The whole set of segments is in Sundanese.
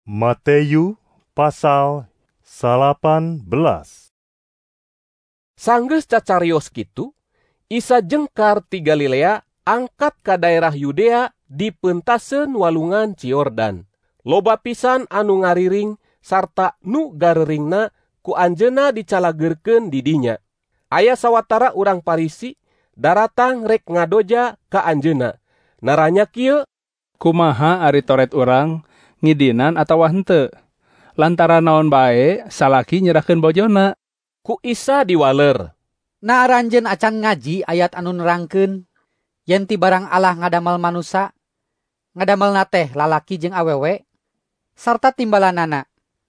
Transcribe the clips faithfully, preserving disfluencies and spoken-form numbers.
Matius pasal salapan belas. Sanggeus cacarios kitu, Isa jengkar ti Galilea angkat ka daerah Yudea di peuntaseun walungan Ciordan. Loba pisan anu ngariring sarta nu gareringna ku anjeunna dicalageurkeun di dinya. Aya sawatara urang Parisi daratang rek ngadoja ka anjeunna. Naranya kieu, kumaha ari toret urang ngidinan atawa henteu? Lantaran naon bae salaki nyerahkeun bojona? Ku Isa diwaler. Na aranjeun acan ngaji ayat anu nerangkeun yen ti barang Allah ngadamel manusa, ngadamelna teh lalaki jeung awewe sarta timbalanana.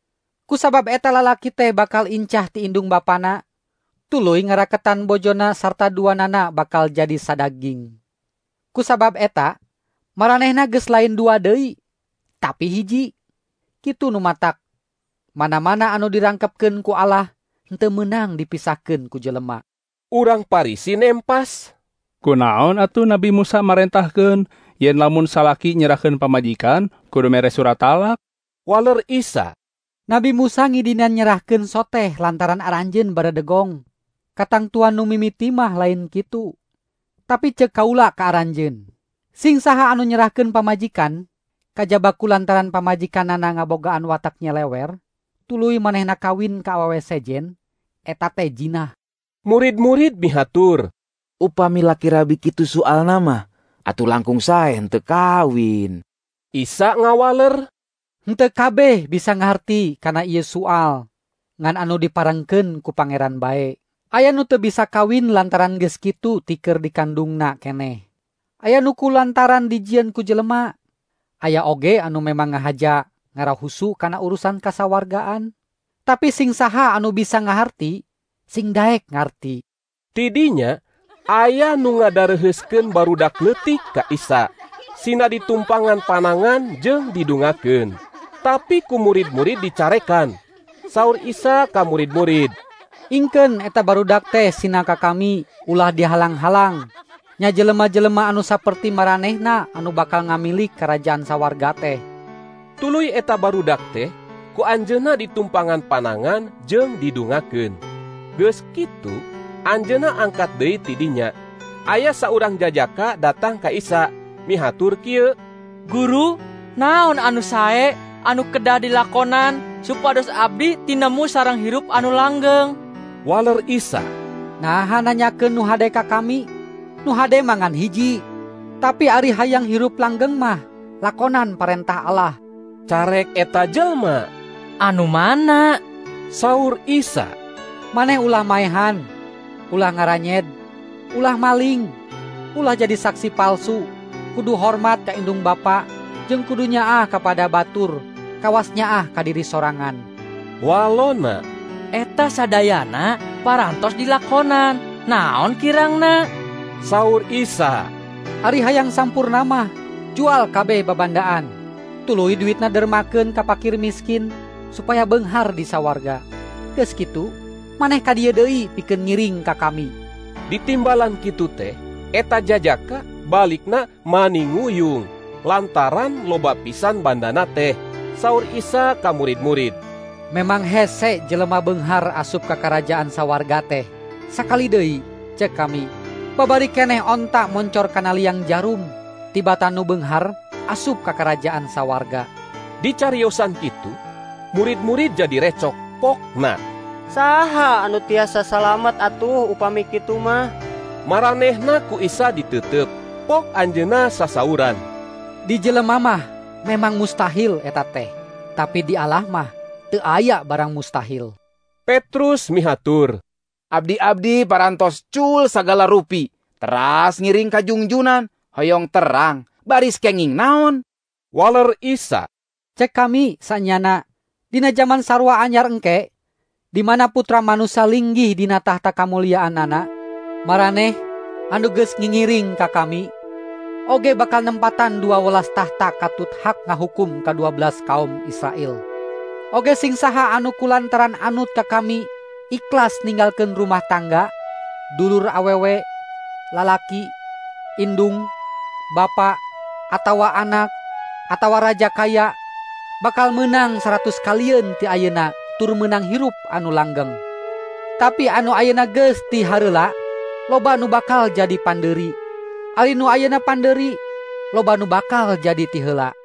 Kusabab eta lalaki teh bakal incah ti indung bapana, tuluy ngaraketan bojona sarta duanana bakal jadi sadaging. Kusabab eta maranehna geus lain dua deui, tapi hiji. Kitu nu matak, mana-mana anu dirangkepkeun ku Allah henteu meunang dipisahkeun ku jelema. Urang Parisi nempas, kunaon atuh Nabi Musa marentahkeun yen lamun salaki nyerahkeun pamajikan kudu mere surat talak? Waler Isa, Nabi Musa ngidinan nyerahkeun soteh lantaran aranjeun baredegong. Katang tuan nu mimiti mah lain kitu. Tapi ceuk kaula ka aranjeun, sing saha anu nyerahkeun pamajikan kajaba ku lantaran pamajikanana ngabogaan watak nyelewer, tuluy manehna kawin ka awewe sejen, eta teh jinah. Murid-murid mihatur, upami laki rabi kitu soal nama, atuh langkung sae henteu kawin. Isa ngawaler, henteu kabeh bisa ngarti kana ieu soal, ngan anu diparengkeun ku pangeran bae. Aya nu teu bisa kawin lantaran geus kitu ti keur dikandungna keneh. Aya nu kulantaran dijieun ku jelema. Aya oge anu memang ngahaja ngarahusu kana urusan kasawargaan. Tapi sing saha anu bisa ngaharti, sing daek ngarti. Tidinya aya nu ngadareuheuskeun barudak leutik ka Isa. Sina ditumpangan panangan jeung didungakeun. Tapi ku murid-murid dicarekan. Saur Isa ka murid-murid, ingkeun eta barudak teh sina ka kami ulah dihalang-halang. Nya jelema-jelema anu saperti maranehna anu bakal ngamilik kerajaan sawarga teh. Tuluy eta barudak teh ku anjeunna ditumpangan panangan jeung didungakeun. Geus kitu anjeunna angkat deui ti dinya. Aya saurang jajaka datang ka Isa mihatur kieu, Guru, naon anu sae anu kedah dilakonan supados abdi tinemu sareng hirup anu langgeng? Waler Isa, naha nanyakeun nu hade ka kami? Nu hade mangan hiji, tapi ari hayang hirup langgeng mah lakonan parentah Allah. Carek eta jelma Anu mana? Saur Isa, maneh ulah maehan, ulah ngaranyed, ulah maling, ulah jadi saksi palsu, kudu hormat ka indung bapa, jeung kudu nyaah kapada batur, kawas nyaah ka diri sorangan. Walona, Eta sadayana parantos dilakonan, naon kirangna? saur Isa, Ari hayang sampurna mah jual kabeh babandaan, tuluy duitna dermakeun ka pakir miskin supaya beunghar di sawarga. Geus kitu maneh ka dieu deui pikeun ngiring ka kami. Ditimbalan kitu teh eta jajaka balikna maninguyung lantaran loba pisan bandana teh. Saur Isa ka murid-murid, Memang hese jelema beunghar asup ka karajaan sawarga teh. Sakali deui cek kami, babari keneh onta moncor kana liang jarum, tibatan nu beunghar asup ka karajaan sawarga. Dicariosan kitu, murid-murid jadi recok pokna. Saha anu tiasa salamet atuh upami kitu mah? Maranehna ku Isa diteuteup, pok anjeunna sasauran. Di jelema mah memang mustahil eta teh, tapi di Allah mah teu aya barang mustahil. Petrus mihatur, Abdi-abdi parantos cul sagala rupi, teras ngiring ka jungjunan, hoyong terang, baris kenging naon? Waler Isa, Cek kami sanyana, dina zaman sarwa anyar engke, di mana putra manusia linggih dina tahta kamuliaanana, maraneh anu geus ngingiring ka kami, oge bakal nempatan dua welas tahta katut hak ngahukum ka dua belas kaum Israel. Oge sing saha anu kulantaran anut ka kami ikhlas ninggalkeun rumah tangga, dulur awewe, lalaki, indung, bapa, atawa anak, atawa raja kaya, bakal menang seratus kalian ti ayeuna tur menang hirup anu langgeng. Tapi anu ayeuna geus ti hareula, loba nu bakal jadi panderi. Ali nu ayeuna panderi, loba nu bakal jadi ti heula.